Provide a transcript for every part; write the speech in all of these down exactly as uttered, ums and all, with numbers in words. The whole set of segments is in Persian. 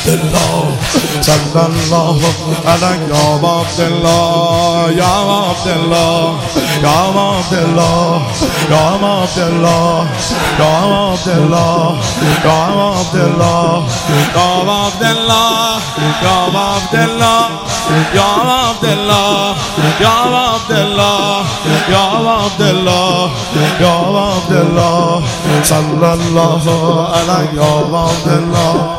عبدالله صلی الله علیک یا عبدالله یا عبدالله یا عبدالله یا عبدالله یا عبدالله یا عبدالله یا عبدالله یا عبدالله یا عبدالله یا عبدالله یا عبدالله یا عبدالله صلی الله علیک یا عبدالله.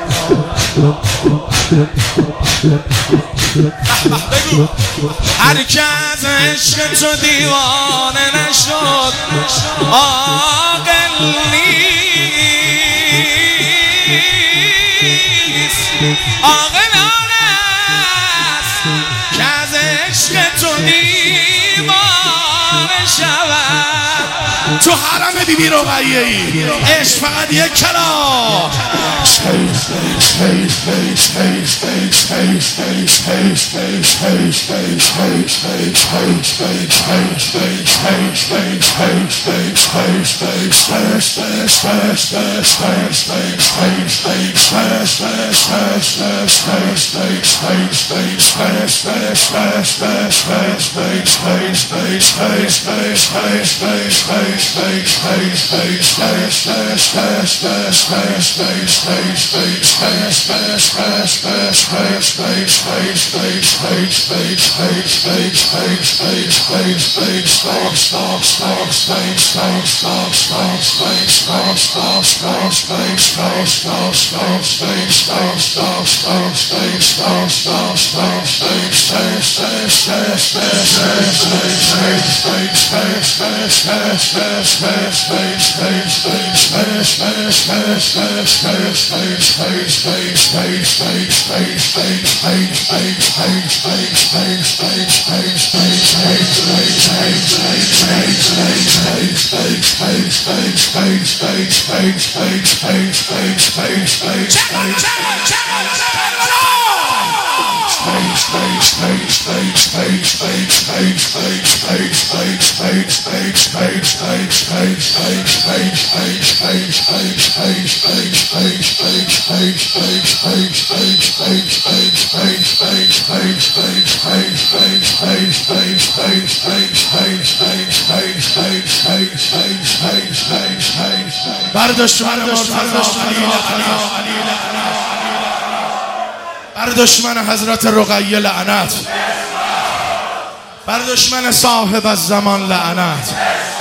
هر که از عشق تو دیوانه نشد عاقل نیست، عاقل آن است که از عشق تو دیوانه شود. تو حرم بیبی رقیه ای عشق فقط یک کلام بر دشمن بر دشمن حضرت رقیه لعنت، بر دشمن صاحب الزمان لعنت.